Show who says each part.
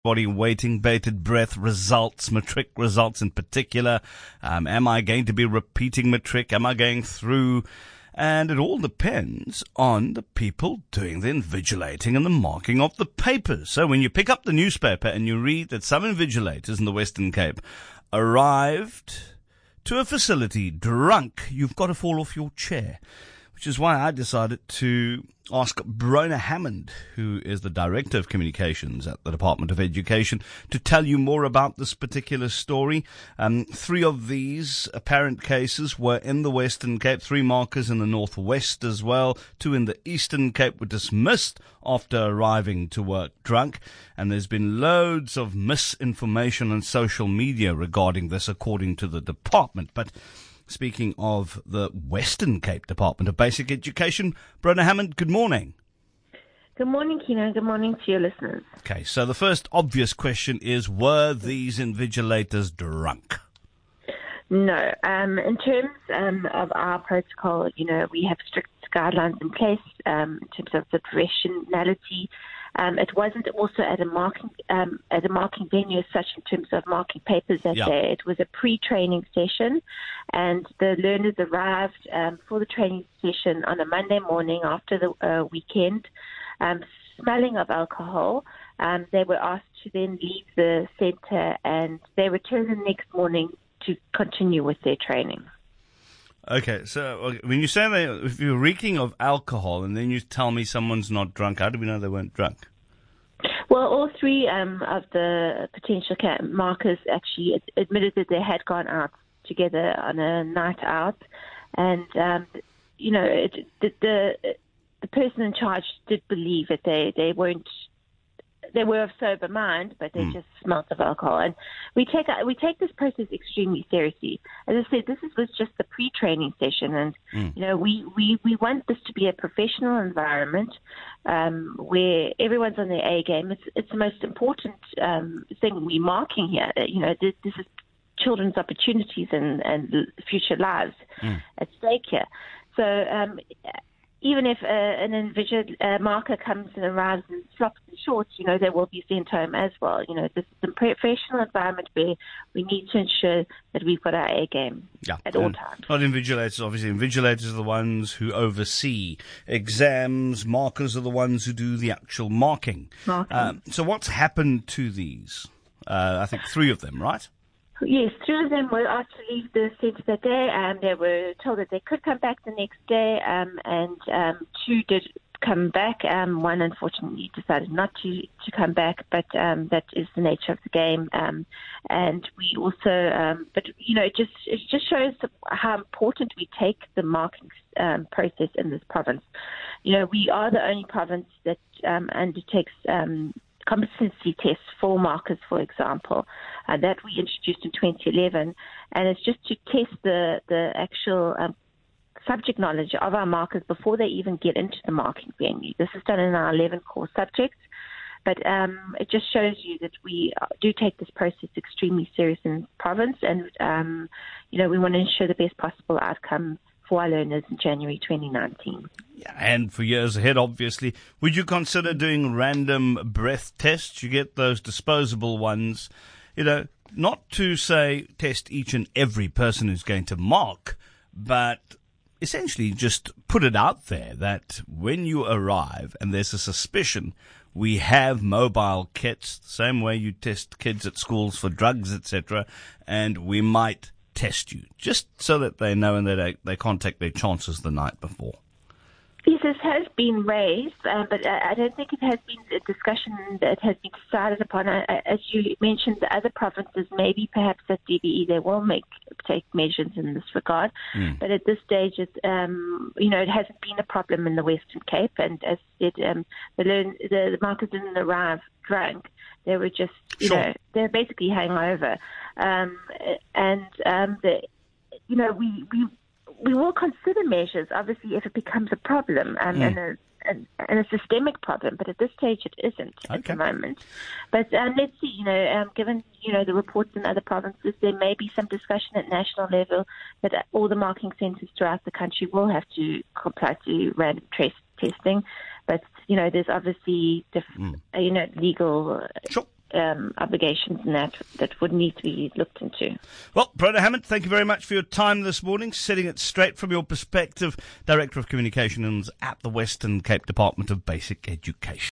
Speaker 1: Body waiting, bated breath, results, matric results in particular. Am I going to be repeating matric? Am I going through? And it all depends on the people doing the invigilating and the marking of the papers. So when you pick up the newspaper and you read that some invigilators in the Western Cape arrived to a facility drunk, you've got to fall off your chair. Which is why I decided to ask Brona Hammond, who is the Director of Communications at the Department of Education, to tell you more about this particular story. 3 of these apparent cases were in the Western Cape, 3 markers in the Northwest as well. 2 in the Eastern Cape were dismissed after arriving to work drunk. And there's been loads of misinformation on social media regarding this, according to the department. But speaking of the Western Cape Department of Basic Education, Brona Hammond, good morning.
Speaker 2: Good morning, Keno. Good morning to your listeners.
Speaker 1: Okay, so the first obvious question is, were these invigilators drunk?
Speaker 2: No. In terms of our protocol, we have strict guidelines in place in terms of the professionality. It wasn't also at a marking venue as such in terms of marking papers that day. It was a pre-training session, and the learners arrived for the training session on a Monday morning after the weekend, smelling of alcohol. They were asked to then leave the centre, and they returned the next morning to continue with their training.
Speaker 1: Okay, so when you say if you're reeking of alcohol and then you tell me someone's not drunk, how do we know they weren't drunk?
Speaker 2: Well, all 3 of the potential markers actually admitted that they had gone out together on a night out, and the person in charge did believe that they weren't. They were of sober mind, but they just smelt of alcohol. And we take this process extremely seriously. As I said, this was just the pre-training session, and we want this to be a professional environment where everyone's on their A game. It's the most important thing we're marking here. This is children's opportunities and future lives at stake here. So. Even if an individual marker comes and arrives in slops and shorts, they will be sent home as well. This is a professional environment where we need to ensure that we've got our A game at all times.
Speaker 1: Not invigilators, obviously. Invigilators are the ones who oversee exams. Markers are the ones who do the actual marking. So what's happened to these? I think 3 of them, right?
Speaker 2: Yes, 3 of them were asked to leave the centre that day, and they were told that they could come back the next day, and 2 did come back. 1 unfortunately decided not to come back, but that is the nature of the game. And we also, it just shows how important we take the marking process in this province. We are the only province that undertakes competency tests for markers, for example, that we introduced in 2011, and it's just to test the actual subject knowledge of our markers before they even get into the marking venue. This is done in our 11 core subjects, but it just shows you that we do take this process extremely serious in the province, and we want to ensure the best possible outcome for our learners in January 2019.
Speaker 1: Yeah, and for years ahead, obviously. Would you consider doing random breath tests? You get those disposable ones, not to say test each and every person who's going to mark, but essentially just put it out there that when you arrive and there's a suspicion, we have mobile kits, the same way you test kids at schools for drugs, etc., and we might test you, just so that they know and that they can't take their chances the night before.
Speaker 2: Yes, this has been raised, but I don't think it has been a discussion that has been decided upon. As you mentioned, the other provinces, maybe perhaps at DBE, they will take measures in this regard. But at this stage, it hasn't been a problem in the Western Cape. And as I said, the markers didn't arrive drunk. They were just, they're basically hangover. We will consider measures, obviously, if it becomes a problem and a systemic problem. But at this stage, it isn't at the moment. But let's see. Given the reports in other provinces, there may be some discussion at national level that all the marking centres throughout the country will have to comply to random testing. But there's obviously legal obligations and that would need to be looked into.
Speaker 1: Well, Bronagh Hammond, thank you very much for your time this morning, setting it straight from your perspective, Director of Communications at the Western Cape Department of Basic Education.